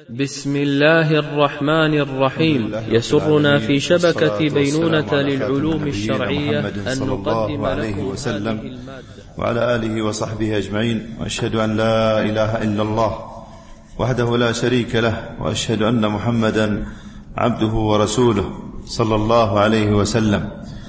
بسم الله الرحمن الرحيم. يسرنا في شبكة بينونة للعلوم الشرعية أن نقدم لكم هذه المادة وعلى آله وصحبه أجمعين. وأشهد أن لا إله إلا الله وحده لا شريك له، وأشهد أن محمدا عبده ورسوله صلى الله عليه وسلم.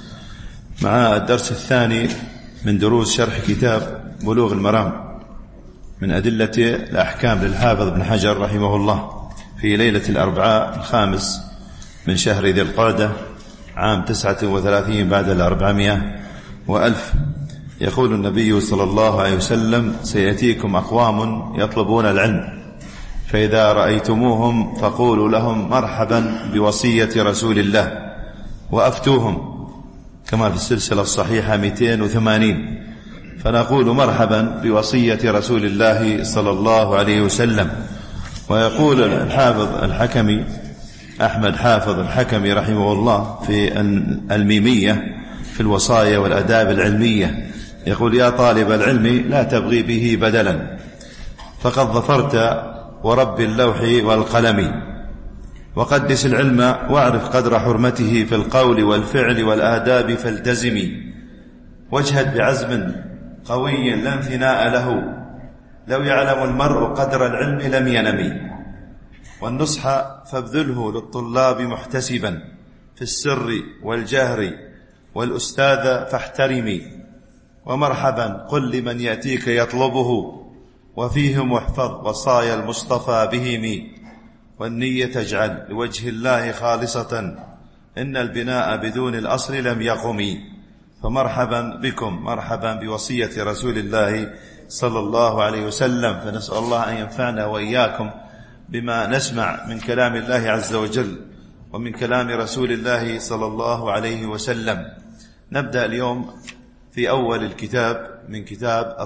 مع الدرس الثاني من دروس شرح كتاب بلوغ المرام من أدلة الأحكام للحافظ ابن حجر رحمه الله، في ليلة الأربعاء 5 من شهر ذي القعدة عام 39 بعد 400 وألف. يقول النبي صلى الله عليه وسلم: سيأتيكم أقوام يطلبون العلم، فإذا رأيتموهم فقولوا لهم مرحبا بوصية رسول الله وأفتوهم، كما في السلسلة الصحيحة 280. فنقول مرحبا بوصية رسول الله صلى الله عليه وسلم. ويقول الحافظ الحكمي أحمد حافظ الحكمي رحمه الله في الميمية في الوصايا والأداب العلمية، يقول: يا طالب العلم لا تبغي به بدلا، فقد ظفرت ورب اللوح والقلم، وقدس العلم واعرف قدر حرمته في القول والفعل والآداب فالتزمي، واجهد بعزم قوي لا انثناء له، لو يعلم المرء قدر العلم لم ينم، والنصح فابذله للطلاب محتسبا في السر والجهر، والأستاذ فاحترمي، ومرحبا قل لمن يأتيك يطلبه، وفيهم احفظ وصايا المصطفى بهم، والنية اجعل لوجه الله خالصة، إن البناء بدون الأصل لم يقم، فمرحبا بكم، مرحبا بوصية رسول الله صلى الله عليه وسلم. فنسأل الله أن ينفعنا وإياكم بما نسمع من كلام الله عز وجل ومن كلام رسول الله صلى الله عليه وسلم. نبدأ اليوم في أول الكتاب من كتاب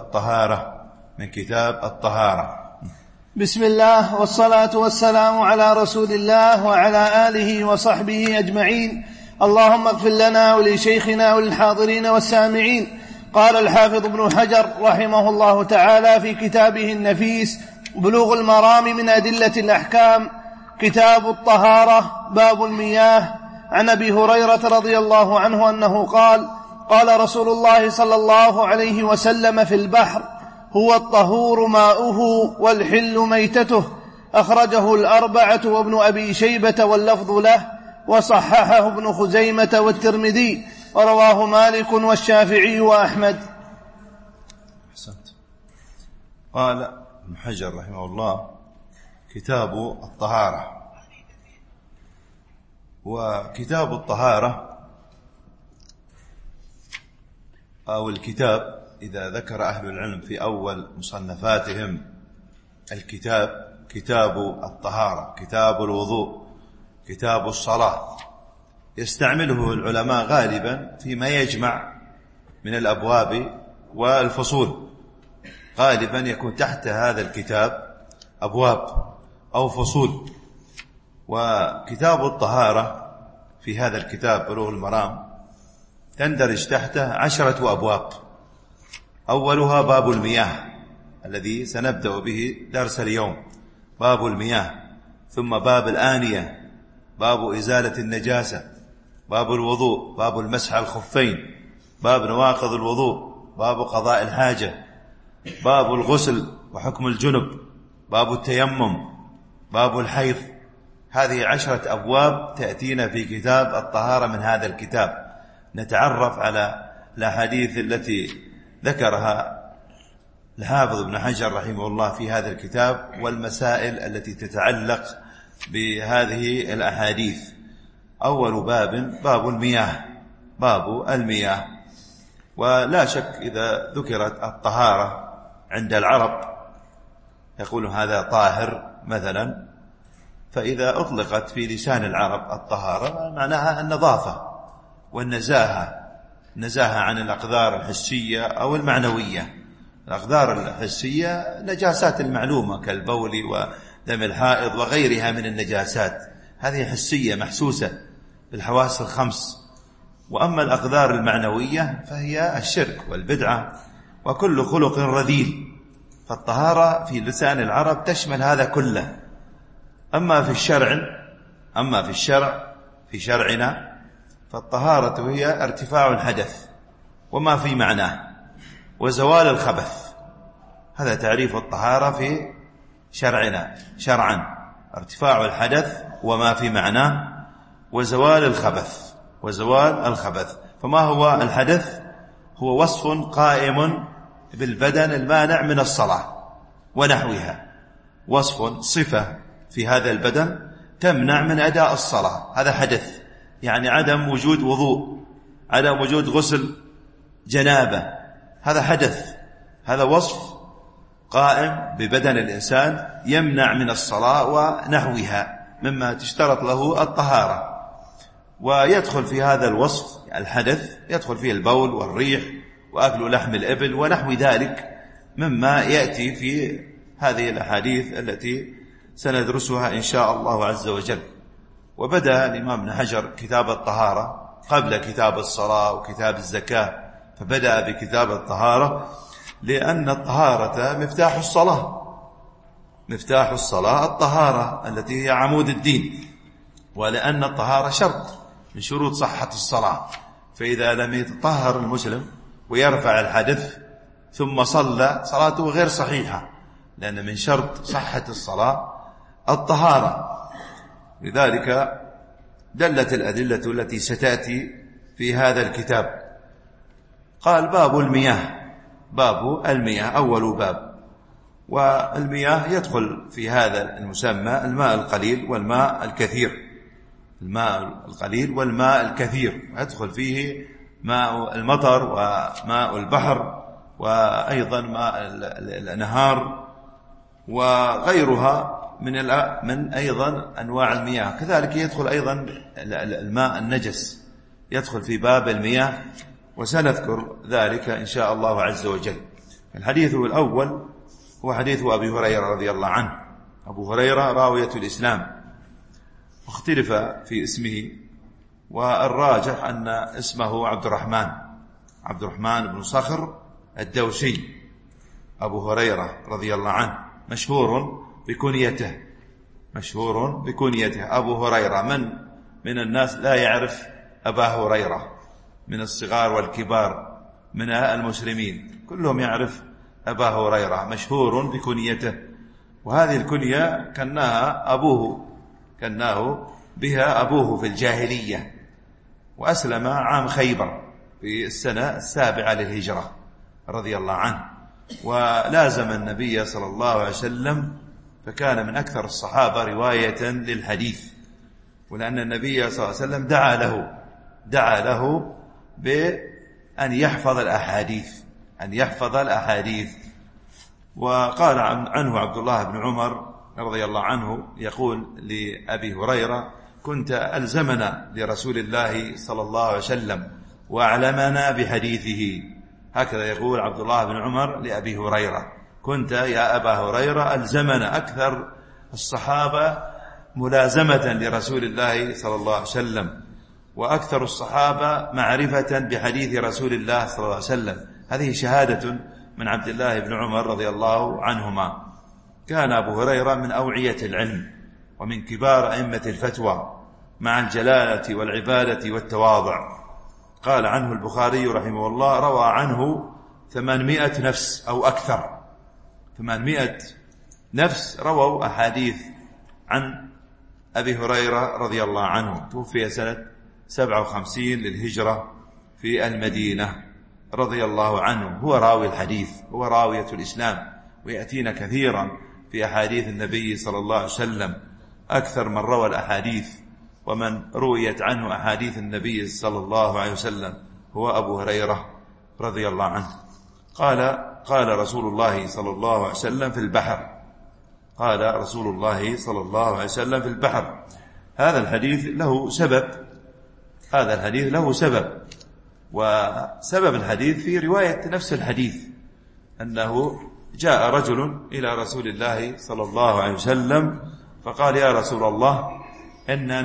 الطهارة. بسم الله والصلاة والسلام على رسول الله وعلى آله وصحبه أجمعين. اللهم اغفر لنا ولشيخنا وللحاضرين والسامعين. قال الحافظ ابن حجر رحمه الله تعالى في كتابه النفيس بلوغ المرام من أدلة الأحكام، كتاب الطهارة، باب المياه، عن أبي هريرة رضي الله عنه أنه قال: قال رسول الله صلى الله عليه وسلم في البحر: هو الطهور ماؤه والحل ميتته. أخرجه الأربعة وابن أبي شيبة واللفظ له، وصححه ابن خزيمة والترمذي، ورواه مالك والشافعي وأحمد. حسنت. قال ابن حجر رحمه الله: كتاب الطهارة. وكتاب الطهارة أو الكتاب، إذا ذكر أهل العلم في أول مصنفاتهم الكتاب، كتاب الطهارة، كتاب الوضوء، كتاب الصلاة، يستعمله العلماء غالبا فيما يجمع من الأبواب والفصول. غالبا يكون تحت هذا الكتاب أبواب أو فصول. وكتاب الطهارة في هذا الكتاب بلوغ المرام تندرج تحته 10 أبواب. أولها باب المياه الذي سنبدأ به درس اليوم، باب المياه. ثم باب الآنية، باب إزالة النجاسة، باب الوضوء، باب المسح على الخفين، باب نواقض الوضوء، باب قضاء الحاجة، باب الغسل وحكم الجنب، باب التيمم، باب الحيض. هذه 10 أبواب تأتينا في كتاب الطهارة من هذا الكتاب. نتعرف على الأحاديث التي ذكرها الحافظ ابن حجر رحمه الله في هذا الكتاب، والمسائل التي تتعلق بهذه الأحاديث. أول باب المياه، باب المياه. ولا شك إذا ذكرت الطهارة عند العرب يقول هذا طاهر مثلا، فإذا أطلقت في لسان العرب الطهارة معناها النظافة والنزاهة، نزاهة عن الأقدار الحسية أو المعنوية. الأقدار الحسية نجاسات المعلومة كالبول ودم الحائض وغيرها من النجاسات، هذه حسية محسوسة بالحواس الخمس. وأما الأقدار المعنوية فهي الشرك والبدعة وكل خلق رذيل. فالطهارة في لسان العرب تشمل هذا كله، أما في الشرع في شرعنا فالطهارة هي ارتفاع الحدث وما في معناه وزوال الخبث. هذا تعريف الطهارة في شرعنا شرعا: ارتفاع الحدث وما في معناه وزوال الخبث. فما هو الحدث؟ هو وصف قائم بالبدن المانع من الصلاة ونحوها، وصف صفة في هذا البدن تمنع من أداء الصلاة، هذا حدث. يعني عدم وجود وضوء، عدم وجود غسل جنابة، هذا حدث. هذا وصف قائم ببدن الإنسان يمنع من الصلاة ونحوها مما تشترط له الطهارة. ويدخل في هذا الوصف الحدث، يدخل فيه البول والريح وأكل لحم الإبل ونحو ذلك مما يأتي في هذه الأحاديث التي سندرسها إن شاء الله عز وجل. وبدأ الإمام ابن حجر كتاب الطهارة قبل كتاب الصلاة وكتاب الزكاة، فبدأ بكتاب الطهارة لأن الطهارة مفتاح الصلاة الطهارة التي هي عمود الدين، ولأن الطهارة شرط من شروط صحة الصلاة. فإذا لم يتطهر المسلم ويرفع الحدث ثم صلى، صلاته غير صحيحة، لأن من شرط صحة الصلاة الطهارة. لذلك دلت الأدلة التي ستأتي في هذا الكتاب. قال: باب المياه أول باب. والمياه يدخل في هذا المسمى الماء القليل والماء الكثير. الماء القليل والماء الكثير يدخل فيه ماء المطر وماء البحر وأيضا ماء الأنهار وغيرها من أيضا أنواع المياه. كذلك يدخل أيضا الماء النجس، يدخل في باب المياه، وسنذكر ذلك إن شاء الله عز وجل. الحديث الأول هو حديث أبي هريرة رضي الله عنه. أبو هريرة راوية الإسلام، واختلف في اسمه، والراجح أن اسمه عبد الرحمن بن صخر الدوسي. أبو هريرة رضي الله عنه مشهور بكنيته أبو هريرة. من الناس لا يعرف أبا هريرة من الصغار والكبار من المسلمين، كلهم يعرف أبا هريرة، مشهور بكنيته. وهذه الكنية كناه بها أبوه في الجاهلية، وأسلم عام خيبر في السنة 7 للهجرة رضي الله عنه، ولازم النبي صلى الله عليه وسلم، فكان من أكثر الصحابة رواية للحديث. ولأن النبي صلى الله عليه وسلم دعا له بأن يحفظ الأحاديث. وقال عنه عبد الله بن عمر رضي الله عنه يقول لأبي هريرة: كنت ألزمنا لرسول الله صلى الله عليه وسلم وأعلمنا بحديثه. هكذا يقول عبد الله بن عمر لأبي هريرة: كنت يا أبا هريرة ألزمنا. أكثر الصحابة ملازمة لرسول الله صلى الله عليه وسلم، وأكثر الصحابة معرفة بحديث رسول الله صلى الله عليه وسلم. هذه شهادة من عبد الله بن عمر رضي الله عنهما. كان أبو هريرة من أوعية العلم ومن كبار أئمة الفتوى، مع الجلالة والعبادة والتواضع. قال عنه البخاري رحمه الله: روى عنه 800 نفس أو أكثر، 800 نفس رووا أحاديث عن أبي هريرة رضي الله عنه. توفي سنة 57 للهجرة في المدينة رضي الله عنه. هو راوي الحديث، هو راوية الإسلام، ويأتينا كثيرا في أحاديث النبي صلى الله عليه وسلم. أكثر من روى الأحاديث ومن رويت عنه أحاديث النبي صلى الله عليه وسلم هو أبو هريرة رضي الله عنه. قال رسول الله صلى الله عليه وسلم في البحر. قال رسول الله صلى الله عليه وسلم في البحر. هذا الحديث له سبب، وسبب الحديث في رواية نفس الحديث، أنه جاء رجل إلى رسول الله صلى الله عليه وسلم فقال: يا رسول الله، إنا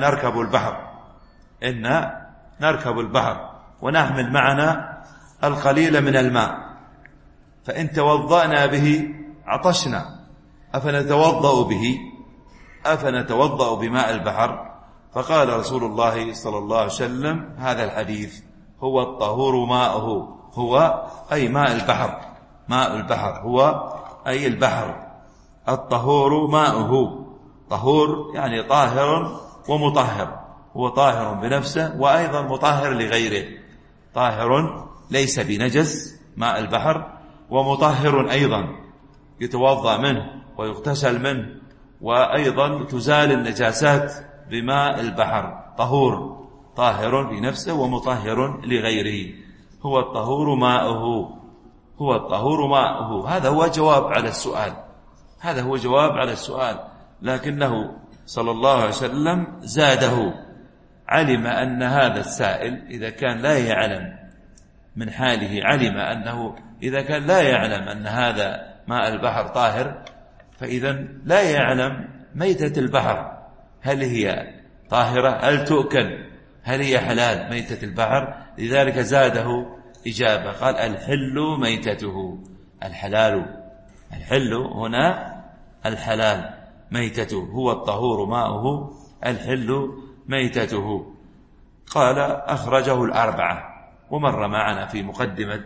نركب البحر ونحمل معنا القليل من الماء، فإن توضأنا به عطشنا، أفنتوضأ به؟ أفنتوضأ بماء البحر؟ فقال رسول الله صلى الله عليه وسلم هذا الحديث هو الطهور ماؤه، هو أي ماء البحر، ماء البحر هو أي البحر، الطهور ماؤه، طهور يعني طاهر ومطهر، هو طاهر بنفسه وأيضا مطهر لغيره، طاهر ليس بنجس ماء البحر، ومطهر أيضا يتوضأ منه ويغتسل منه، وأيضا تزال النجاسات بماء البحر، طهور، طاهر بنفسه ومطهر لغيره، هو الطهور ماؤه، هو الطهور ماؤه. هذا هو جواب على السؤال، هذا هو جواب على السؤال، لكنه صلى الله عليه وسلم زاده، علم أن هذا السائل إذا كان لا يعلم من حاله، علم أنه إذا كان لا يعلم أن هذا ماء البحر طاهر، فإذا لا يعلم ميتة البحر هل هي طاهرة، هل تؤكل، هل هي حلال ميتة البحر، لذلك زاده إجابة، قال الحل ميتته، الحلال، الحل هنا الحلال ميتته، هو الطهور ماؤه، الحل ميتته. قال أخرجه الأربعة، ومر معنا في مقدمة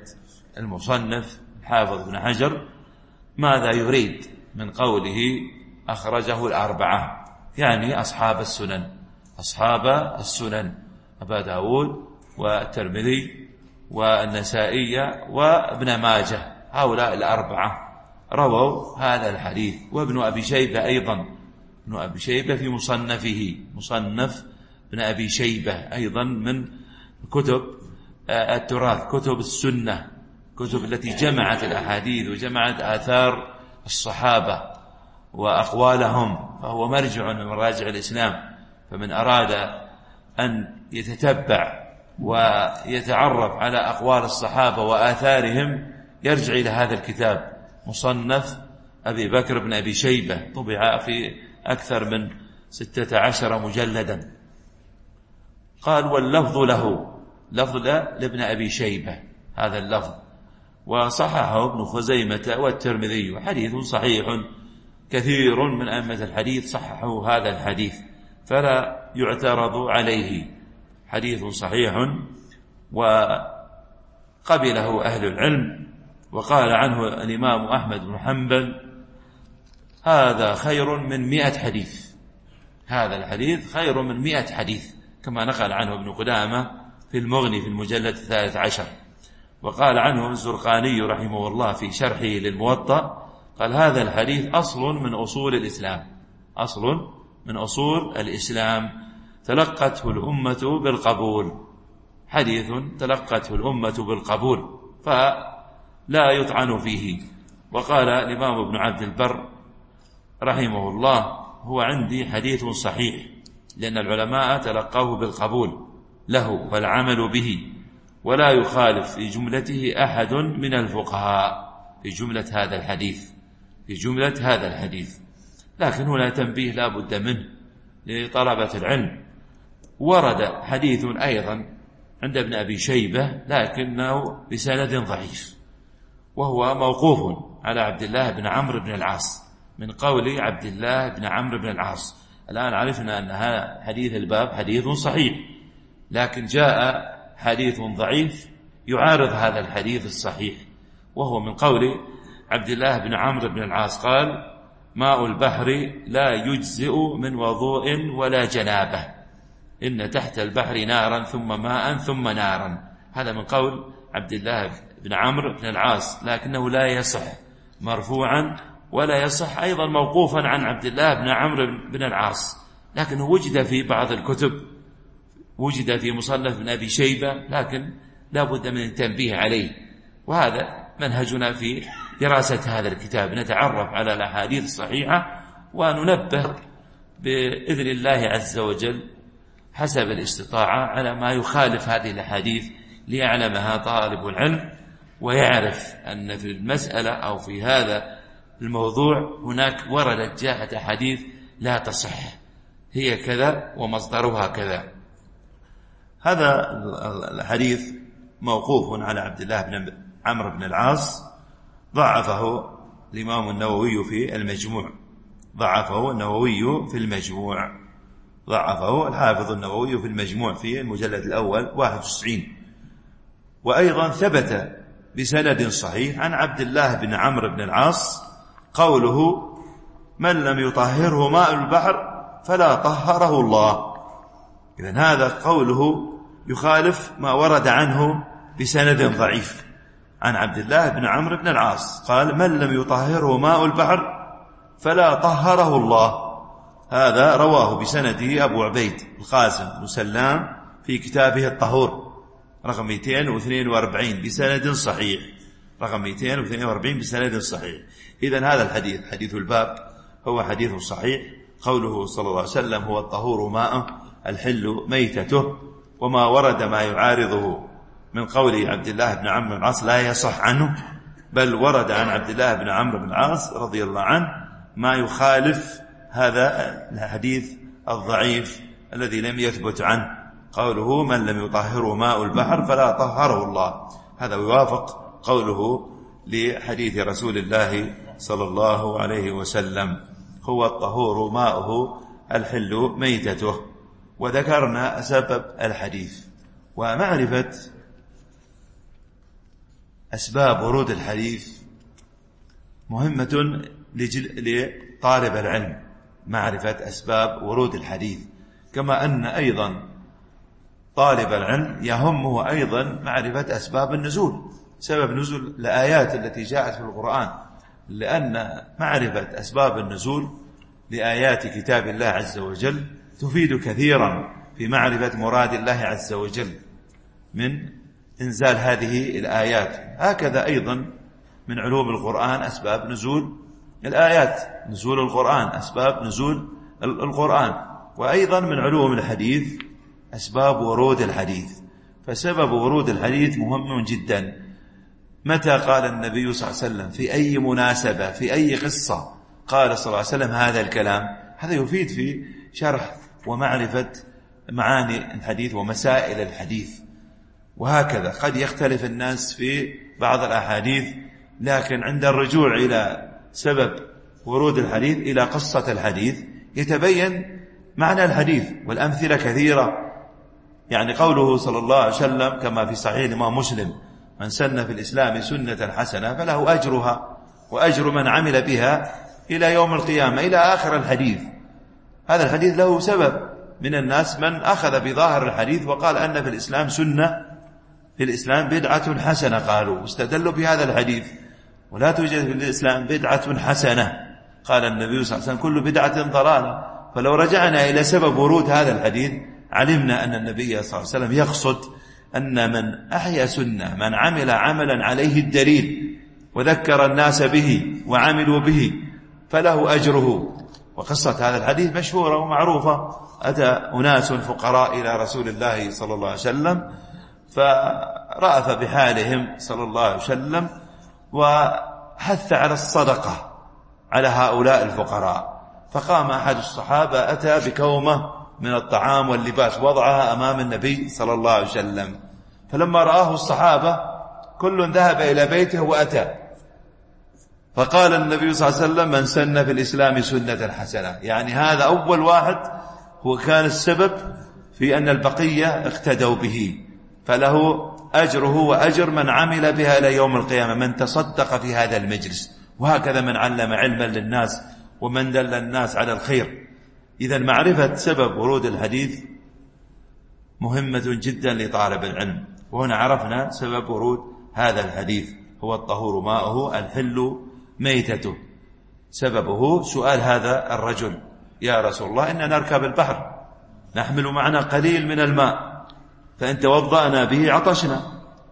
المصنف حافظ بن حجر ماذا يريد من قوله أخرجه الأربعة، يعني أصحاب السنن، أصحاب السنن أبا داود والترمذي والنسائي وابن ماجه، هؤلاء الأربعة رووا هذا الحديث، وابن أبي شيبة أيضا، ابن أبي شيبة في مصنفه، مصنف ابن أبي شيبة أيضا من كتب التراث، كتب السنة، كتب التي جمعت الأحاديث وجمعت آثار الصحابة وأقوالهم، فهو مرجع من مراجع الإسلام، فمن أراد أن يتتبع ويتعرف على أقوال الصحابة وآثارهم يرجع إلى هذا الكتاب، مصنف أبي بكر بن أبي شيبة، طبع في أكثر من 16 مجلدا. قال واللفظ له، لفظ لابن أبي شيبة هذا اللفظ، وصححه ابن خزيمة والترمذي، وحديث صحيح، كثير من أئمة الحديث صححوا هذا الحديث فلا يعترض عليه، حديث صحيح وقبله أهل العلم. وقال عنه الإمام أحمد بن حنبل هذا خير من 100 حديث، هذا الحديث خير من 100 حديث، كما نقل عنه ابن قدامة في المغني في المجلد 13. وقال عنه الزرقاني رحمه الله في شرحه للموطأ قال هذا الحديث أصل من أصول الإسلام، أصل من أصول الإسلام تلقته الأمة بالقبول، حديث تلقته الأمة بالقبول فلا يطعن فيه. وقال الإمام ابن عبد البر رحمه الله هو عندي حديث صحيح، لأن العلماء تلقوه بالقبول له والعمل به، ولا يخالف في جملته أحد من الفقهاء في جملة هذا الحديث، في جملة هذا الحديث. لكن هنا تنبيه لا بد منه لطلبة العلم، ورد حديث أيضا عند ابن أبي شيبة لكنه بسند ضعيف، وهو موقوف على عبد الله بن عمرو بن العاص، من قول عبد الله بن عمرو بن العاص. الآن عرفنا أن هذا حديث الباب حديث صحيح، لكن جاء حديث ضعيف يعارض هذا الحديث الصحيح، وهو من قول عبد الله بن عمرو بن العاص قال ماء البحر لا يجزئ من وضوء ولا جنابة، إن تحت البحر نارا ثم ماء ثم نارا. هذا من قول عبد الله بن عمرو بن العاص، لكنه لا يصح مرفوعا ولا يصح أيضا موقوفا عن عبد الله بن عمرو بن العاص، لكنه وجد في بعض الكتب، وجد في مصنف بن أبي شيبة، لكن لا بد من التنبيه عليه. وهذا منهجنا في دراسة هذا الكتاب، نتعرف على الأحاديث الصحيحة وننبه بإذن الله عز وجل حسب الاستطاعة على ما يخالف هذه الأحاديث ليعلمها طالب العلم، ويعرف أن في المسألة أو في هذا الموضوع هناك وردت جاءت أحاديث لا تصح، هي كذا ومصدرها كذا. هذا الحديث موقوف على عبد الله بن عمرو بن العاص، ضعفه الإمام النووي في المجموع، ضعفه النووي في المجموع، ضعفه الحافظ النووي في المجموع في المجلد الأول 91. وأيضا ثبت بسند صحيح عن عبد الله بن عمرو بن العاص قوله: من لم يطهره ماء البحر فلا طهره الله. إذن هذا قوله يخالف ما ورد عنه بسند ضعيف عن عبد الله بن عمرو بن العاص، قال: من لم يطهره ماء البحر فلا طهره الله. هذا رواه بسنده أبو عبيد القاسم بن سلام في كتابه الطهور رقم 242 بسند صحيح، رقم 242 بسند صحيح. إذن هذا الحديث حديث الباب هو حديث صحيح. قوله صلى الله عليه وسلم: هو الطهور ماءه الحل ميتته، وما ورد ما يعارضه من قول عبد الله بن عمرو بن العاص لا يصح عنه، بل ورد عن عبد الله بن عمرو بن العاص رضي الله عنه ما يخالف هذا الحديث الضعيف الذي لم يثبت عنه. قوله: من لم يطهره ماء البحر فلا طهره الله، هذا يوافق قوله لحديث رسول الله صلى الله عليه وسلم: هو الطهور ماؤه الحل ميتته. وذكرنا سبب الحديث. ومعرفة أسباب ورود الحديث مهمة لطالب العلم، معرفة أسباب ورود الحديث، كما أن أيضا طالب العلم يهمه أيضا معرفة أسباب النزول، سبب نزول الآيات التي جاءت في القرآن، لأن معرفة أسباب النزول لآيات كتاب الله عز وجل تفيد كثيرا في معرفة مراد الله عز وجل من إنزال هذه الآيات. هكذا أيضا من علوم القرآن أسباب نزول الآيات، نزول القرآن، أسباب نزول القرآن. وأيضا من علوم الحديث أسباب ورود الحديث. فسبب ورود الحديث مهم جدا. متى قال النبي صلى الله عليه وسلم في أي مناسبة في أي قصة قال صلى الله عليه وسلم هذا الكلام، هذا يفيد في شرح ومعرفة معاني الحديث ومسائل الحديث. وهكذا قد يختلف الناس في بعض الأحاديث، لكن عند الرجوع إلى سبب ورود الحديث إلى قصة الحديث يتبين معنى الحديث. والأمثلة كثيرة، يعني قوله صلى الله عليه وسلم كما في صحيح الإمام مسلم: من سن في الإسلام سنة حسنة فله أجرها وأجر من عمل بها إلى يوم القيامة، إلى آخر الحديث. هذا الحديث له سبب من الناس من أخذ بظاهر الحديث وقال أن في الإسلام سنة، في الإسلام بدعة حسنة، قالوا واستدلوا بهذا الحديث. ولا توجد في الإسلام بدعة حسنة، قال النبي صلى الله عليه وسلم: كل بدعة ضلالة. فلو رجعنا إلى سبب ورود هذا الحديث علمنا أن النبي صلى الله عليه وسلم يقصد أن من أحيا سنة، من عمل عملا عليه الدليل وذكر الناس به وعملوا به فله أجره. وقصة هذا الحديث مشهورة ومعروفة. أتى أناس فقراء إلى رسول الله صلى الله عليه وسلم فرأف بحالهم صلى الله عليه وسلم وحث على الصدقة على هؤلاء الفقراء. فقام أحد الصحابة أتى بكومة من الطعام واللباس وضعها أمام النبي صلى الله عليه وسلم. فلما رآه الصحابة كل ذهب إلى بيته وأتى، فقال النبي صلى الله عليه وسلم: من سن في الإسلام سنة حسنة، يعني هذا أول واحد هو كان السبب في أن البقية اقتدوا به، فله أجره وأجر من عمل بها إلى يوم القيامة، من تصدق في هذا المجلس. وهكذا من علم علما للناس ومن دل الناس على الخير. إذن معرفة سبب ورود الحديث مهمة جدا لطالب العلم. وهنا عرفنا سبب ورود هذا الحديث: هو الطهور ماؤه الحل ميتته. سببه سؤال هذا الرجل: يا رسول الله، إننا نركب البحر نحمل معنا قليل من الماء، فإن توضأنا به عطشنا،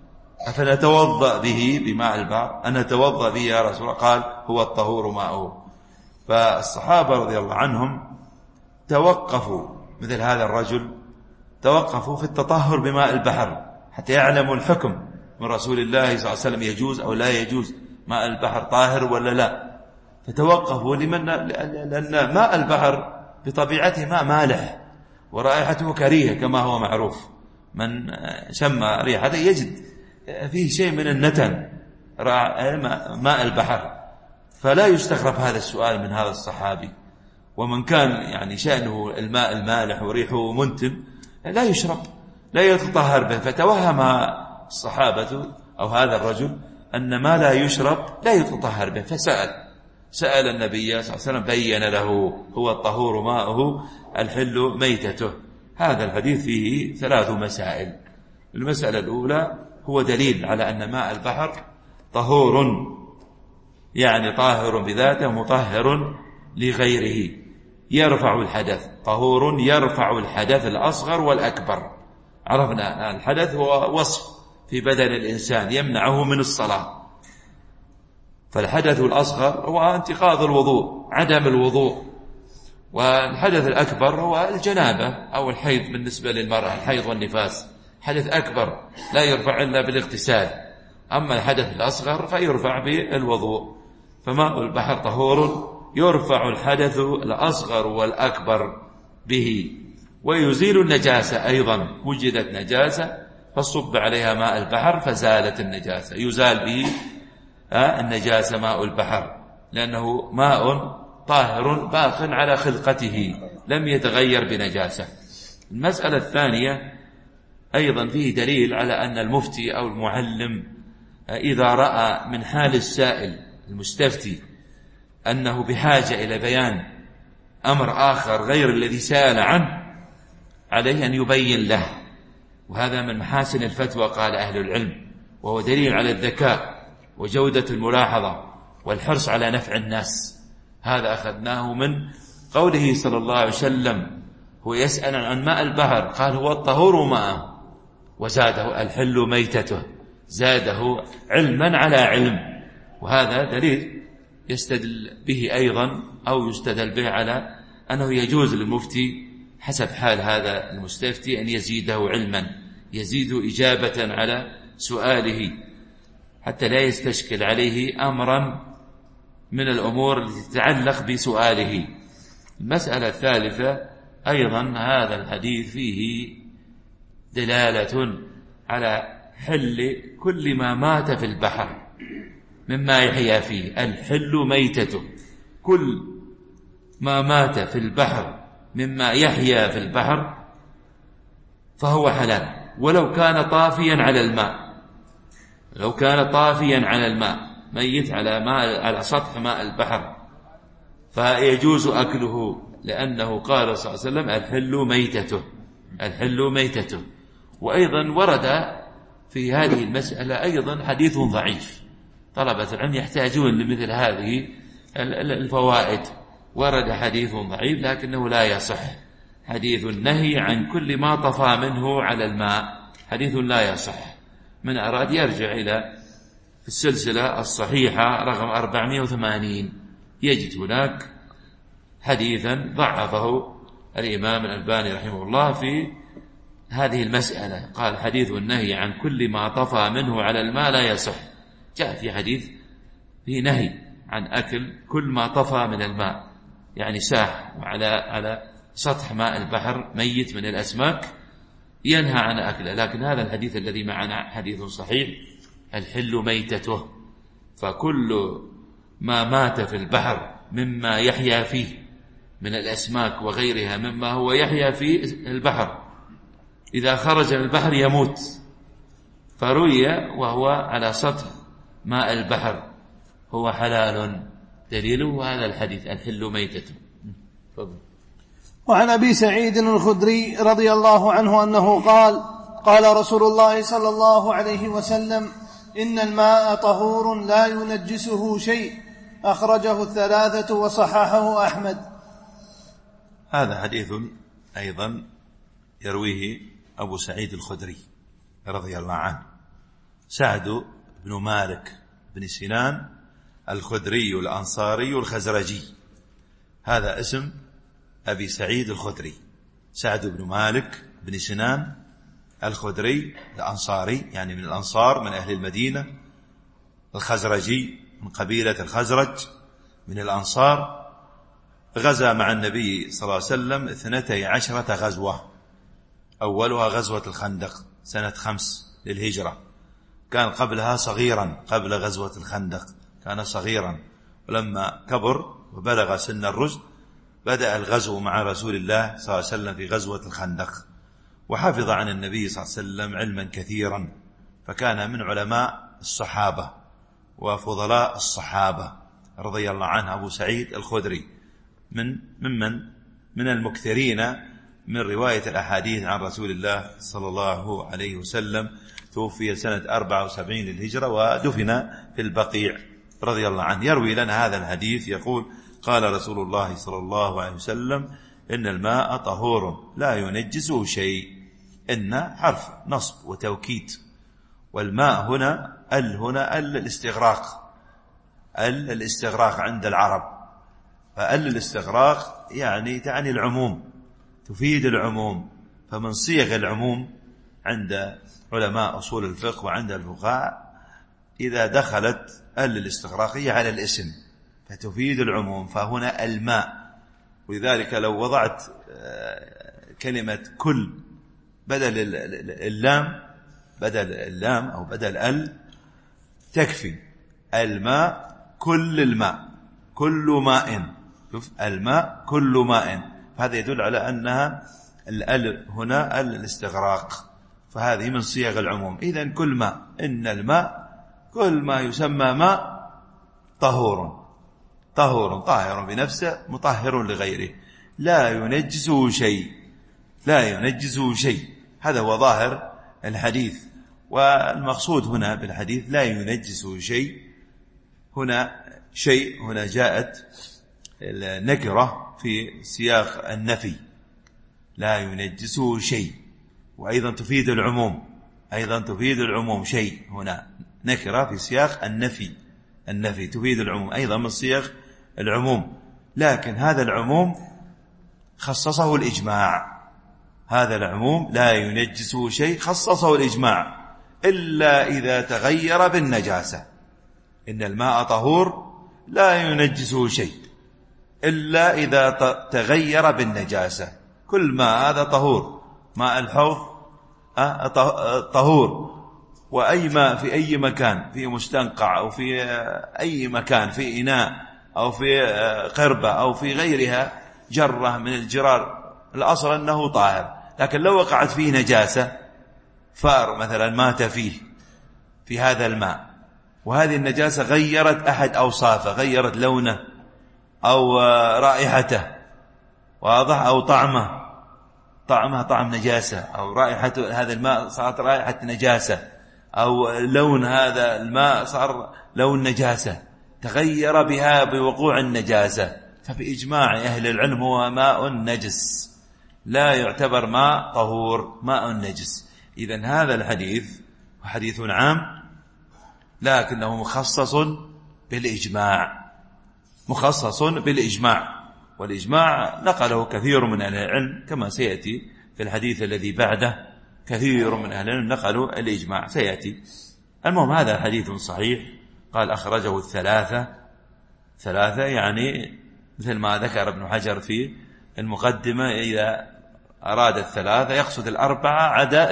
أفنتوضأ به بماء البحر؟ أن نتوضأ به يا رسول الله؟ قال: هو الطهور ماؤه. فالصحابة رضي الله عنهم توقفوا، مثل هذا الرجل توقفوا في التطهر بماء البحر حتى يعلموا الحكم من رسول الله صلى الله عليه وسلم، يجوز أو لا يجوز، ماء البحر طاهر ولا لا. فتوقفوا لأن ماء البحر بطبيعته ماء مالح ورائحته كريهة كما هو معروف، من شم ريحته يجد فيه شيء من النتن ماء البحر. فلا يستغرب هذا السؤال من هذا الصحابي ومن كان يعني شأنه الماء المالح وريحه منتن لا يشرب، لا يتطهر به. فتوهم الصحابة أو هذا الرجل أن ما لا يشرب لا يتطهر به، سأل النبي صلى الله عليه وسلم بين له هو الطهور ماؤه الحل ميتته. هذا الحديث فيه 3 مسائل. المسألة الأولى هو دليل على أن ماء البحر طهور، يعني طاهر بذاته مطهر لغيره، يرفع الحدث، طهور يرفع الحدث الأصغر والأكبر. عرفنا الحدث هو وصف في بدن الإنسان يمنعه من الصلاة، فالحدث الأصغر هو انتقاض الوضوء، عدم الوضوء، والحدث الأكبر هو الجنابة أو الحيض. بالنسبة للمرأة الحيض والنفاس حدث أكبر لا يرفع إلا بالاغتسال، أما الحدث الأصغر فيرفع بالوضوء. فماء البحر طهور يرفع الحدث الأصغر والأكبر به، ويزيل النجاسة أيضا. وجدت نجاسة فصب عليها ماء البحر فزالت النجاسة، يزال به النجاسة ماء البحر، لأنه ماء طاهر باق على خلقته لم يتغير بنجاسة. المسألة الثانية أيضا فيه دليل على أن المفتي أو المعلم إذا رأى من حال السائل المستفتي أنه بحاجة إلى بيان أمر آخر غير الذي سأل عنه عليه أن يبين له، وهذا من محاسن الفتوى قال أهل العلم، وهو دليل على الذكاء وجودة الملاحظة والحرص على نفع الناس. هذا أخذناه من قوله صلى الله عليه وسلم هو يسأل عن ماء البحر قال هو الطهور ماءه، وزاده الحل ميتته، زاده علما على علم. وهذا دليل يستدل به أيضا أو يستدل به على أنه يجوز للمفتي حسب حال هذا المستفتي أن يزيده علما، يزيد إجابة على سؤاله حتى لا يستشكل عليه أمرا من الأمور التي تتعلق بسؤاله. المسألة الثالثة أيضا هذا الحديث فيه دلالة على حل كل ما مات في البحر مما يحيا فيه، الحل ميتته، كل ما مات في البحر مما يحيا في البحر فهو حلال، ولو كان طافيا على الماء، لو كان طافيا على الماء ميت على سطح ماء البحر فيجوز أكله، لأنه قال صلى الله عليه وسلم الحل ميتته، الحل ميتته. وأيضا ورد في هذه المسألة أيضا حديث ضعيف، طلبة العلم يحتاجون لمثل هذه الفوائد. ورد حديث ضعيف لكنه لا يصح، حديث النهي عن كل ما طفى منه على الماء، حديث لا يصح. من أراد يرجع إلى السلسلة الصحيحة رقم 480 يجد هناك حديثا ضعفه الإمام الألباني رحمه الله في هذه المسألة، قال حديث النهي عن كل ما طفى منه على الماء لا يصح. جاء في حديث في نهي عن أكل كل ما طفى من الماء، يعني ساح على سطح ماء البحر ميت من الأسماك ينهى عن أكله. لكن هذا الحديث الذي معنا حديث صحيح، الحل ميتته، فكل ما مات في البحر مما يحيا فيه من الأسماك وغيرها مما هو يحيا في البحر إذا خرج من البحر يموت، فروي وهو على سطح ماء البحر هو حلال، دليله هذا الحديث الحل ميتته. وعن أبي سعيد الخدري رضي الله عنه أنه قال قال رسول الله صلى الله عليه وسلم إن الماء طهور لا ينجسه شيء، أخرجه 3 وصححه أحمد. هذا حديث أيضا يرويه أبو سعيد الخدري رضي الله عنه، سعد بن مالك بن سنان الخدري الأنصاري الخزرجي، هذا اسم أبي سعيد الخدري، سعد بن مالك بن سنان الخدري الأنصاري، يعني من الأنصار من أهل المدينة، الخزرجي من قبيلة الخزرج من الأنصار. غزا مع النبي صلى الله عليه وسلم 12 غزوة، أولها غزوة الخندق سنة 5 للهجرة، كان قبلها صغيرا، قبل غزوة الخندق كان صغيرا، ولما كبر وبلغ سن الرشد بدأ الغزو مع رسول الله صلى الله عليه وسلم في غزوة الخندق، وحفظ عن النبي صلى الله عليه وسلم علما كثيرا، فكان من علماء الصحابة وفضلاء الصحابة رضي الله عنه. أبو سعيد الخدري من المكثرين من رواية الأحاديث عن رسول الله صلى الله عليه وسلم، توفي سنة 74 للهجرة ودفن في البقيع رضي الله عنه. يروي لنا هذا الحديث يقول: قال رسول الله صلى الله عليه وسلم: إن الماء طهور لا ينجسه شيء. إن حرف نصب وتوكيد، والماء هنا الاستغراق، الاستغراق عند العرب، الاستغراق يعني تعني العموم، تفيد العموم. فمن صيغ العموم عند علماء أصول الفقه وعند الفقهاء إذا دخلت الاستغراقية على الاسم فتفيد العموم، فهنا الماء. ولذلك لو وضعت كلمة كل بدل اللام أو بدل تكفي. الماء كل الماء، كل ماء، شوف الماء كل ماء، فهذا يدل على أنها هنا الاستغراق، فهذه من صيغ العموم. إذن كل ماء، إن الماء كل ما يسمى ماء طهور طاهر بنفسه مطهر لغيره، لا ينجسه شيء. هذا هو ظاهر الحديث. والمقصود هنا بالحديث لا ينجسه شيء، هنا جاءت النكرة في سياق النفي، لا ينجسه شيء، وأيضا تفيد العموم شيء، هنا نكرة في سياق النفي تفيد العموم، أيضا من صيغ العموم. لكن هذا العموم خصصه الإجماع، هذا العموم لا ينجسه شيء خصصه الإجماع إلا إذا تغير بالنجاسة. إن الماء طهور لا ينجسه شيء إلا إذا تغير بالنجاسة. كل ماء هذا طهور، ماء الحوض طهور، وأي ماء في أي مكان، في مستنقع أو في أي مكان، في إناء أو في قربة أو في غيرها جرة من الجرار، الأصل أنه طاهر. لكن لو وقعت فيه نجاسة، فار مثلا مات في هذا الماء، وهذه النجاسة غيرت أحد أوصافه، غيرت لونه أو رائحته، واضح، أو طعمه طعم نجاسة، أو رائحة هذا الماء صارت رائحة نجاسة، أو لون هذا الماء صار لون نجاسة، تغير بها بوقوع النجاسة، فبإجماع أهل العلم هو ماء نجس، لا يعتبر ماء طهور، ماء نجس. إذن هذا الحديث حديث عام لكنه مخصص بالإجماع، والإجماع نقله كثير من أهل العلم كما سيأتي في الحديث الذي بعده، كثير من أهل العلم نقلوا الإجماع سيأتي. المهم هذا حديث صحيح. قال أخرجه ثلاثة، يعني مثل ما ذكر ابن حجر في المقدمة، إذا أراد الثلاثة يقصد الأربعة عدا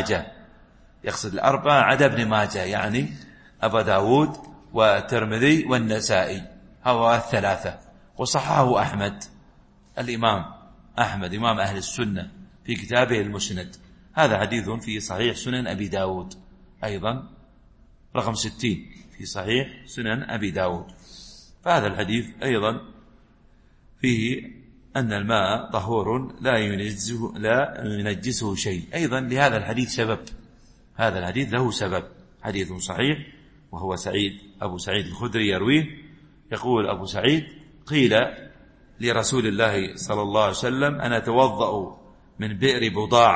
ابن ماجه، يعني أبا داود والترمذي والنسائي، هو الثلاثة. وصححه أحمد، الإمام أحمد إمام أهل السنة في كتابه المسند. هذا حديث في صحيح سنن أبي داود، أيضا رقم 60 في صحيح سنن أبي داود. فهذا الحديث أيضا فيه أن الماء طهور لا ينجسه شيء. أيضا لهذا الحديث سبب، هذا الحديث له سبب، حديث صحيح، وهو أبو سعيد الخدري يرويه. يقول أبو سعيد: قيل لرسول الله صلى الله عليه وسلم: أنا أتوضأ من بئر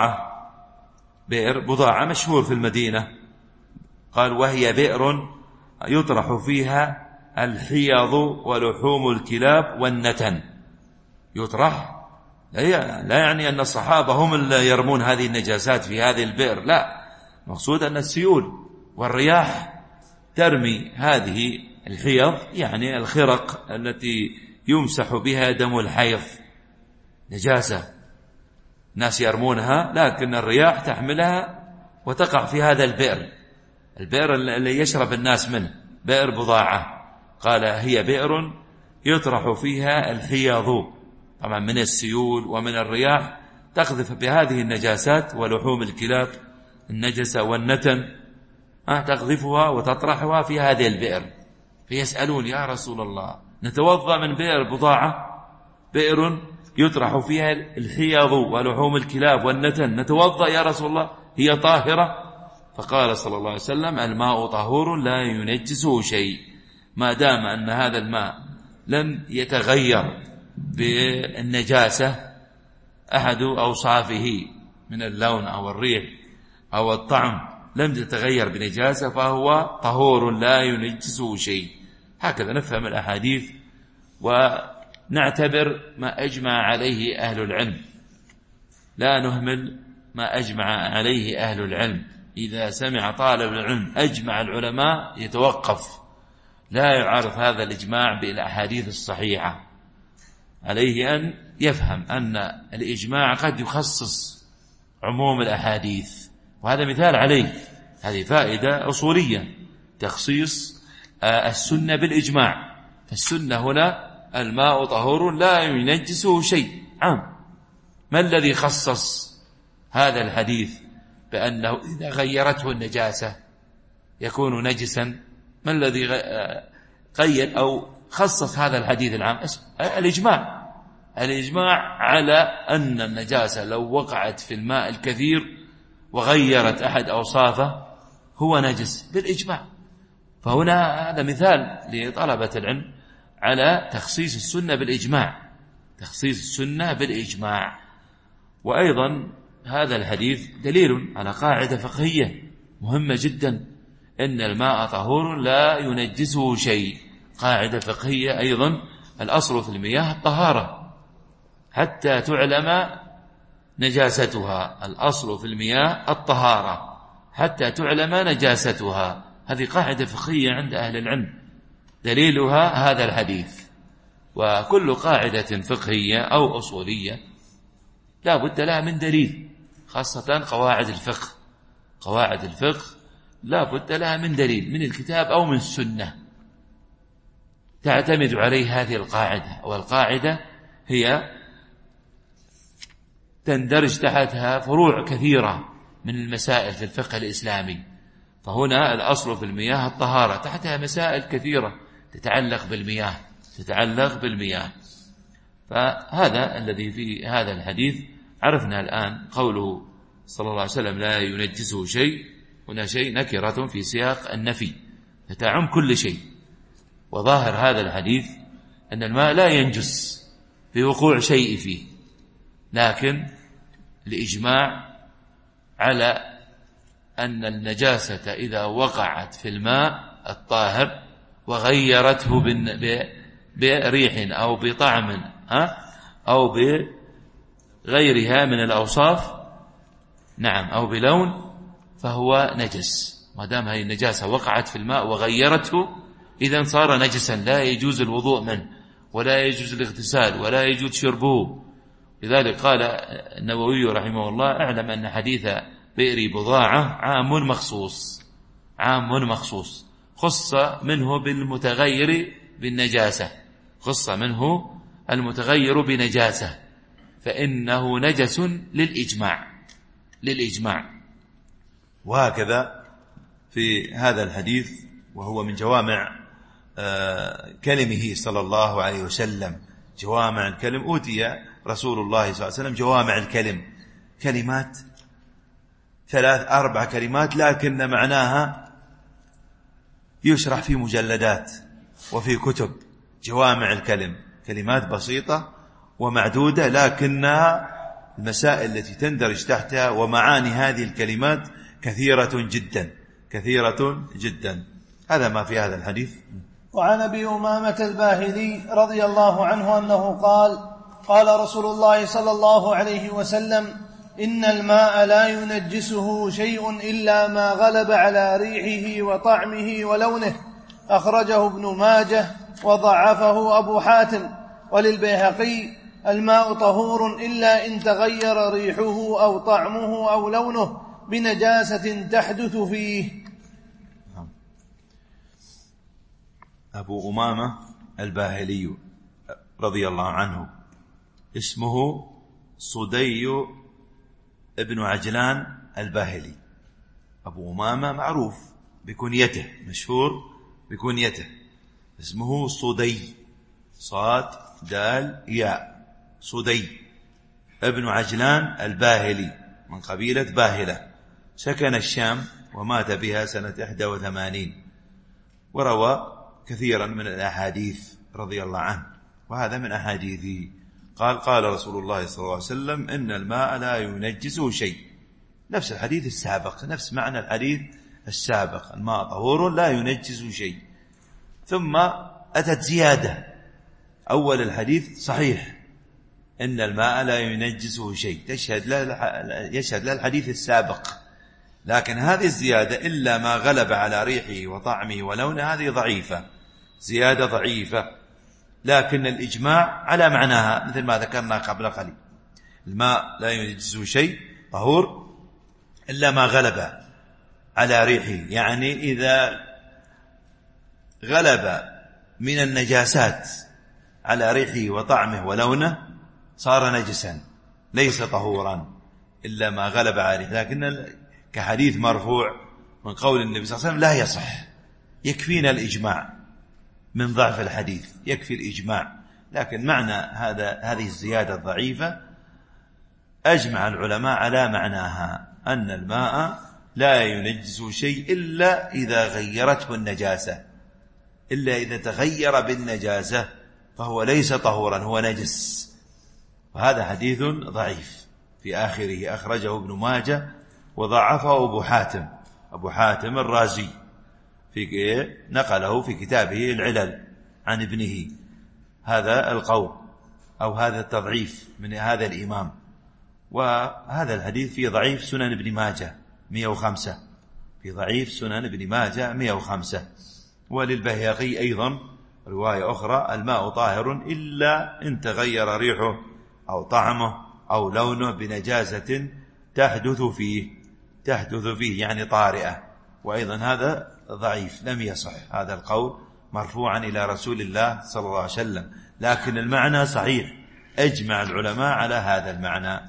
بضاعة مشهور في المدينة. قال: وهي بئر يطرح فيها الحيض ولحوم الكلاب والنتن. يطرح لا يعني أن الصحابة هم اللي يرمون هذه النجاسات في هذه البئر، لا، مقصود أن السيول والرياح ترمي هذه الحيض، يعني الخرق التي يمسح بها دم الحيض، نجاسة الناس يرمونها، لكن الرياح تحملها وتقع في هذا البئر اللي يشرب الناس منه، بئر بضاعة. قال: هي بئر يطرح فيها الحيض طبعا من السيول ومن الرياح، تقذف بهذه النجاسات ولحوم الكلاب النجسة والنتن، تقذفها وتطرحها في هذه البئر. فيسألون يا رسول الله نتوضأ من بئر بضاعة، بئر يطرح فيها الحيض ولحوم الكلاب والنتن، نتوضأ يا رسول الله هي طاهرة؟ فقال صلى الله عليه وسلم الماء طهور لا ينجسه شيء، ما دام أن هذا الماء لم يتغير بالنجاسة أحد أوصافه من اللون أو الريح أو الطعم، لم يتغير بنجاسة، فهو طهور لا ينجسه شيء. هكذا نفهم الأحاديث ونعتبر ما أجمع عليه أهل العلم، لا نهمل ما أجمع عليه أهل العلم. إذا سمع طالب العلم أجمع العلماء يتوقف، لا يعارض هذا الإجماع بالأحاديث الصحيحة، عليه أن يفهم أن الإجماع قد يخصص عموم الأحاديث، وهذا مثال عليه. هذه فائدة أصولية، تخصيص السنة بالإجماع. فالسنة هنا الماء طهور لا ينجسه شيء عام. ما الذي خصص هذا الحديث بأنه إذا غيرته النجاسة يكون نجسا؟ ما الذي قيد أو خصص هذا الحديث العام؟ الإجماع على أن النجاسة لو وقعت في الماء الكثير وغيرت أحد أوصافه هو نجس بالإجماع. فهنا هذا مثال لطلبة العلم على تخصيص السنة بالإجماع، تخصيص السنة بالإجماع. وأيضا هذا الحديث دليل على قاعدة فقهية مهمة جدا، إن الماء طهور لا ينجسه شيء. قاعدة فقهية أيضا، الأصل في المياه الطهارة حتى تعلم نجاستها، الأصل في المياه الطهارة حتى تعلم نجاستها. هذه قاعدة فقهية عند أهل العلم، دليلها هذا الحديث. وكل قاعدة فقهية أو أصولية لا بد لها من دليل، خاصة قواعد الفقه. قواعد الفقه لا بد لها من دليل من الكتاب أو من السنة تعتمد عليه هذه القاعدة. والقاعدة هي تندرج تحتها فروع كثيرة من المسائل في الفقه الإسلامي. فهنا الأصل في المياه الطهارة، تحتها مسائل كثيرة تتعلق بالمياه. فهذا الذي في هذا الحديث. عرفنا الآن قوله صلى الله عليه وسلم لا ينجسه شيء، هنا شيء نكرة في سياق النفي فتعم كل شيء. وظاهر هذا الحديث أن الماء لا ينجس بوقوع شيء فيه، لكن الإجماع على أن النجاسة إذا وقعت في الماء الطاهر وغيرته بريح أو بطعم أو بغيرها من الأوصاف، نعم، أو بلون، فهو نجس. ما دام هذه النجاسة وقعت في الماء وغيرته، إذن صار نجسا، لا يجوز الوضوء منه ولا يجوز الاغتسال ولا يجوز شربه. لذلك قال النووي رحمه الله اعلم أن حديث بئر بضاعة عام مخصوص، خص منه بالمتغير بالنجاسة، خص منه المتغير بنجاسة، فإنه نجس للإجماع. وهكذا في هذا الحديث، وهو من جوامع كلمه صلى الله عليه وسلم، جوامع الكلم. أوتي رسول الله صلى الله عليه وسلم جوامع الكلم، كلمات 3-4 كلمات، لكن معناها يشرح في مجلدات وفي كتب. جوامع الكلم كلمات بسيطة ومعدودة، لكنها المسائل التي تندرج تحتها ومعاني هذه الكلمات كثيرة جدا. هذا ما في هذا الحديث. وعن أبي أمامة الباهلي رضي الله عنه أنه قال رسول الله صلى الله عليه وسلم إن الماء لا ينجسه شيء إلا ما غلب على ريحه وطعمه ولونه. أخرجه ابن ماجه وضعفه أبو حاتم. وللبيهقي الماء طهور إلا إن تغير ريحه أو طعمه أو لونه بنجاسة تحدث فيه. أبو أمامة الباهلي رضي الله عنه اسمه صدي ابن عجلان الباهلي، أبو أمامة معروف بكنيته، مشهور بكنيته، اسمه صدي، صاد دال ياء، صدي ابن عجلان الباهلي من قبيلة باهلة، سكن الشام ومات بها سنة 81، وروى كثيرا من الأحاديث رضي الله عنه. وهذا من أحاديثه قال قال رسول الله صلى الله عليه وسلم إن الماء لا ينجسه شيء، نفس الحديث السابق، نفس معنى الحديث السابق، الماء طهور لا ينجسه شيء. ثم أتت زيادة، أول الحديث صحيح إن الماء لا ينجسه شيء، يشهد له الحديث السابق، لكن هذه الزيادة إلا ما غلب على ريحه وطعمه ولونه هذه ضعيفة، زيادة ضعيفة، لكن الإجماع على معناها مثل ما ذكرنا قبل قليل، الماء لا ينجسه شيء طهور إلا ما غلب على ريحه، يعني إذا غلب من النجاسات على ريحه وطعمه ولونه صار نجسا ليس طهورا إلا ما غلب عليه. لكن كحديث مرفوع من قول النبي صلى الله عليه وسلم لا يصح، يكفينا الإجماع من ضعف الحديث، يكفي الإجماع. لكن معنى هذه الزيادة الضعيفة أجمع العلماء على معناها، أن الماء لا ينجس شيء إلا إذا غيرته النجاسة، إلا إذا تغير بالنجاسة فهو ليس طهورا، هو نجس. وهذا حديث ضعيف في آخره، أخرجه ابن ماجه وضعفه أبو حاتم الرازي نقله في كتابه العلل عن ابنه هذا القول أو هذا التضعيف من هذا الإمام. وهذا الحديث في ضعيف سنن ابن ماجه 105، في ضعيف سنن ابن ماجه 105. وللبيهقي أيضا رواية أخرى الماء طاهر إلا إن تغير ريحه أو طعمه أو لونه بنجاسة تحدث فيه يعني طارئة، وأيضا هذا ضعيف لم يصح هذا القول مرفوعا إلى رسول الله صلى الله عليه وسلم، لكن المعنى صحيح، أجمع العلماء على هذا المعنى.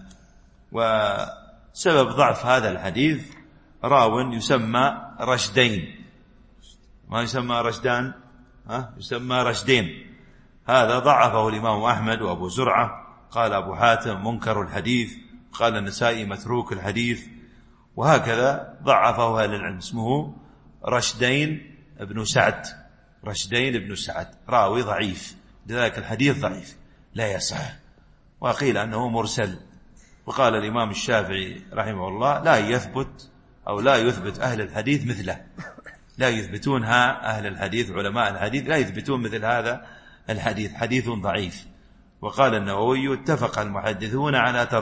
وسبب ضعف هذا الحديث راو يسمى رشدين، ما يسمى رشدان، يسمى رشدين، هذا ضعفه الإمام أحمد وأبو زرعة، قال أبو حاتم منكر الحديث، قال النسائي متروك الحديث، وهكذا ضعفه أهل العلم. اسمه رشدين بن سعد، راوي ضعيف، لذلك الحديث ضعيف لا يصح، وقيل أنه مرسل. وقال الإمام الشافعي رحمه الله لا يثبت أهل الحديث مثله، لا يثبتونها أهل الحديث، علماء الحديث لا يثبتون مثل هذا الحديث، حديث ضعيف. وقال النووي اتفق المحدثون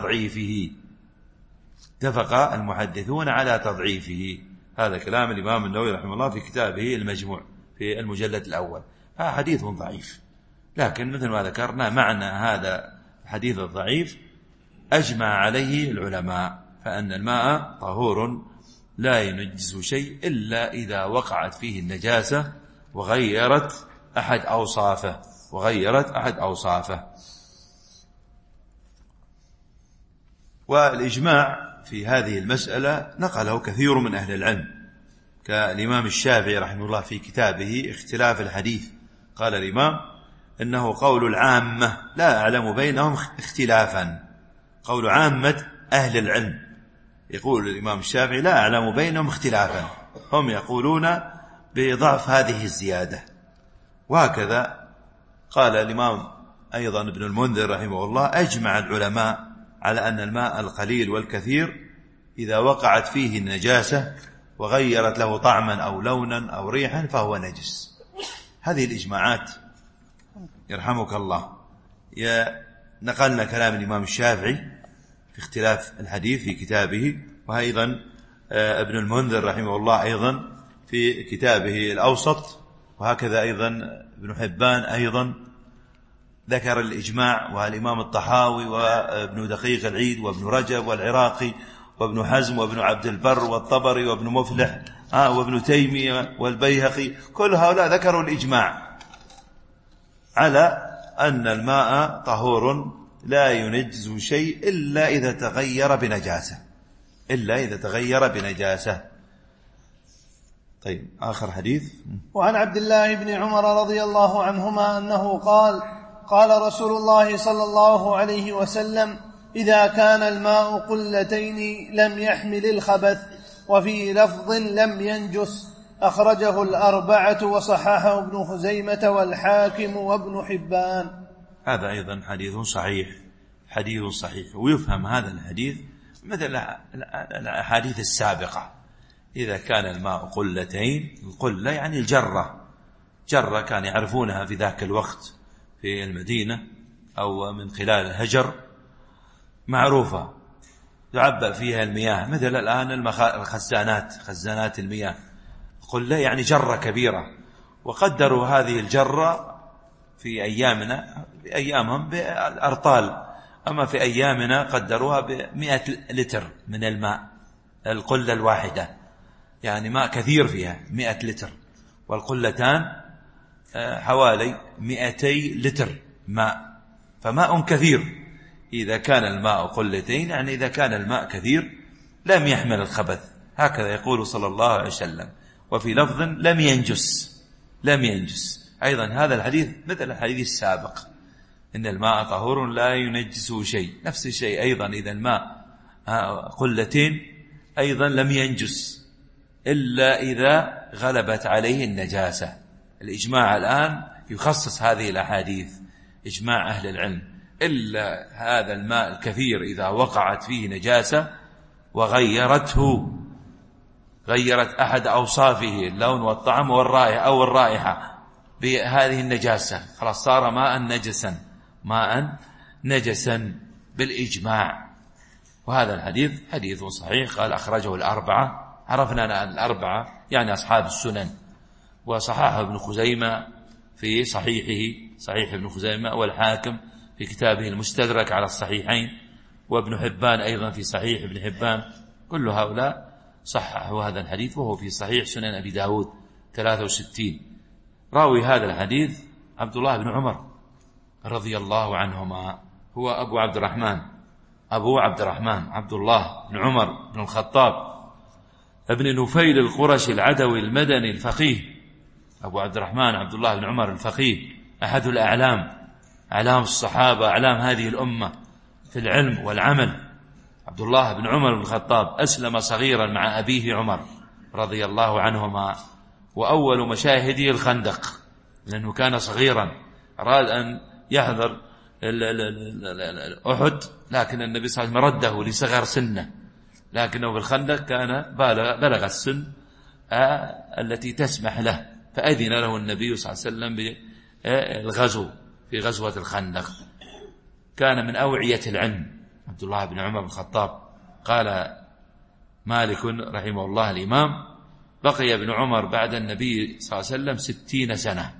على تضعيفه، هذا كلام الإمام النووي رحمه الله في كتابه المجموع في المجلد الأول. حديث ضعيف، لكن مثل ما ذكرنا معنى هذا الحديث الضعيف أجمع عليه العلماء، فأن الماء طهور لا ينجس شيء إلا إذا وقعت فيه النجاسة وغيرت أحد أوصافه. والإجماع في هذه المسألة نقله كثير من أهل العلم، كالإمام الشافعي رحمه الله في كتابه اختلاف الحديث، قال الإمام إنه قول العامة لا أعلم بينهم اختلافا، قول عامة أهل العلم، يقول الإمام الشافعي لا أعلم بينهم اختلافا، هم يقولون بضعف هذه الزيادة. وهكذا قال الإمام أيضا ابن المنذر رحمه الله أجمع العلماء على أن الماء القليل والكثير إذا وقعت فيه النجاسة وغيرت له طعما أو لونا أو ريحا فهو نجس. هذه الإجماعات يرحمك الله نقلنا كلام الإمام الشافعي في اختلاف الحديث في كتابه، وأيضا ابن المنذر رحمه الله أيضا في كتابه الأوسط، وهكذا أيضا ابن حبان أيضا ذكر الإجماع، والإمام الطحاوي وابن دقيق العيد وابن رجب والعراقي وابن حزم وابن عبد البر والطبري وابن مفلح وابن تيمية والبيهقي، كل هؤلاء ذكروا الإجماع على أن الماء طهور لا ينجز شيء إلا إذا تغير بنجاسة. طيب آخر حديث. وعن عبد الله بن عمر رضي الله عنهما أنه قال: قال رسول الله صلى الله عليه وسلم: إذا كان الماء قلتين لم يحمل الخبث، وفي لفظ لم ينجس. أخرجه الأربعة وصححه ابن خزيمة والحاكم وابن حبان. هذا أيضا حديث صحيح، ويفهم هذا الحديث مثل الأحاديث السابقة. إذا كان الماء قلتين، القلة يعني الجرة كان يعرفونها في ذاك الوقت في المدينة أو من خلال الهجر، معروفة يعبأ فيها المياه، مثل الآن خزانات المياه. قلة يعني جرة كبيرة، وقدروا هذه الجرة في أيامهم بالأرطال، أما في أيامنا قدروها ب100 لتر من الماء، القلة الواحدة يعني ماء كثير فيها 100 لتر، والقلتان حوالي 200 لتر ماء، فماء كثير. إذا كان الماء قلتين يعني إذا كان الماء كثير لم يحمل الخبث، هكذا يقول صلى الله عليه وسلم. وفي لفظ لم ينجس. أيضا هذا الحديث مثل الحديث السابق، إن الماء طهور لا ينجسه شيء. نفس الشيء أيضا إذا الماء قلتين أيضا لم ينجس إلا إذا غلبت عليه النجاسة. الإجماع الآن يخصص هذه الأحاديث، إجماع أهل العلم، إلا هذا الماء الكثير إذا وقعت فيه نجاسة وغيرت أحد أوصافه، اللون والطعم والرائحة أو الرائحة، بهذه النجاسة، خلاص صار ماء نجسا بالإجماع. وهذا الحديث حديث صحيح. قال أخرجه الأربعة، عرفنا أن الأربعة يعني أصحاب السنن، وصححه ابن خزيمة في صحيح ابن خزيمة، والحاكم في كتابه المستدرك على الصحيحين، وابن حبان أيضا في صحيح ابن حبان. كل هؤلاء صححوا هذا الحديث، وهو في صحيح سنن أبي داود 63. راوي هذا الحديث عبد الله بن عمر رضي الله عنهما، هو أبو عبد الرحمن عبد الله بن عمر بن الخطاب ابن نفيل القرشي العدوي المدني الفقيه. أبو عبد الرحمن عبد الله بن عمر الفقيه، أحد أعلام الصحابة، أعلام هذه الأمة في العلم والعمل. عبد الله بن عمر بن الخطاب أسلم صغيرا مع أبيه عمر رضي الله عنهما، وأول مشاهده الخندق، لأنه كان صغيرا أراد أن يحضر أحد، لكن النبي صلى الله عليه وسلم رده لصغر سنه، لكنه في الخندق كان بلغ السن التي تسمح له، فأذن له النبي صلى الله عليه وسلم بالغزو في غزوة الخندق. كان من أوعية العلم عبد الله بن عمر بن الخطاب. قال مالك رحمه الله الإمام: بقي ابن عمر بعد النبي صلى الله عليه وسلم 60 سنة،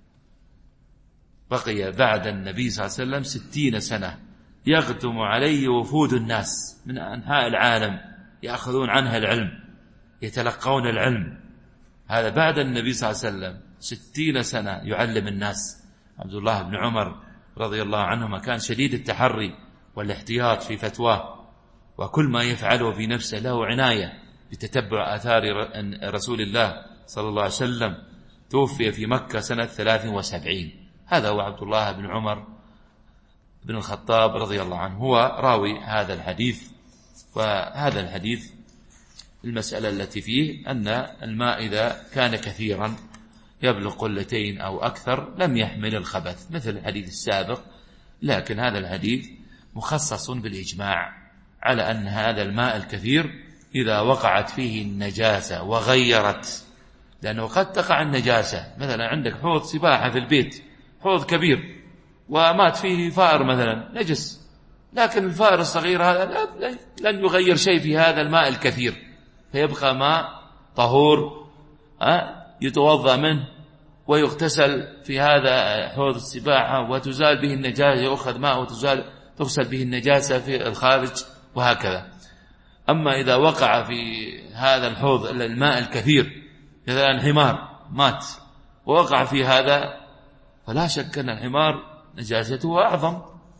بقي بعد النبي صلى الله عليه وسلم 60 سنة، يقدم عليه وفود الناس من أنحاء العالم يأخذون عنها العلم، يتلقون العلم. هذا بعد النبي صلى الله عليه وسلم 60 سنة يعلم الناس. عبد الله بن عمر رضي الله عنهما كان شديد التحري والاحتياط في فتواه، وكل ما يفعله في نفسه له عناية بتتبع آثار رسول الله صلى الله عليه وسلم. توفي في مكة سنة 73. هذا هو عبد الله بن عمر بن الخطاب رضي الله عنه، هو راوي هذا الحديث. وهذا الحديث المسألة التي فيه أن الماء إذا كان كثيرا يبلغ قلتين أو أكثر لم يحمل الخبث مثل الحديث السابق، لكن هذا الحديث مخصص بالإجماع على أن هذا الماء الكثير إذا وقعت فيه النجاسة وغيرت، لأنه قد تقع النجاسة، مثلا عندك حوض سباحة في البيت، حوض كبير ومات فيه فائر مثلا نجس، لكن الفائر الصغير هذا لن يغير شيء في هذا الماء الكثير، فيبقى ماء طهور يتوضأ منه ويغتسل في هذا حوض السباحة، وتزال به النجاسة، يأخذ ماء تغسل به النجاسة في الخارج، وهكذا. أما إذا وقع في هذا الحوض الماء الكثير، إذا الحمار مات ووقع في هذا، فلا شك أن الحمار نجاسته أعظم،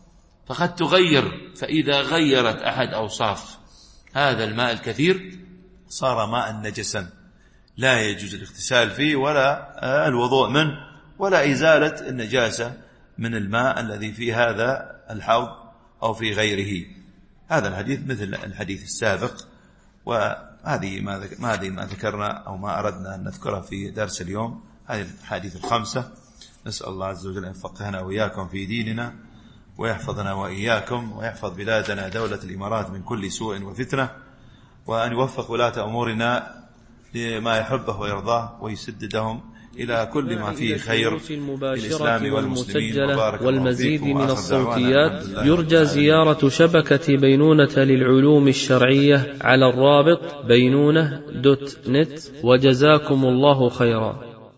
فقد تغير، فإذا غيرت أحد أوصاف هذا الماء الكثير صار ماء نجسا لا يجوز الاغتسال فيه ولا الوضوء منه ولا إزالة النجاسة من الماء الذي في هذا الحوض أو في غيره. هذا الحديث مثل الحديث السابق، وهذه ما ذكرنا أو ما أردنا أن نذكره في درس اليوم، هذه الحديث الخمسة. نسأل الله عز وجل أن يفقهنا وإياكم في ديننا ويحفظنا وإياكم ويحفظ بلادنا دولة الإمارات من كل سوء وفتنة، وأن يوفق ولاة أمورنا لما يحبه ويرضاه ويسددهم إلى كل ما فيه خير الإسلام والمسلمين. والمزيد من الصوتيات يرجى زيارة شبكة بينونة للعلوم الشرعية على الرابط بينونة.net. وجزاكم الله خيرا.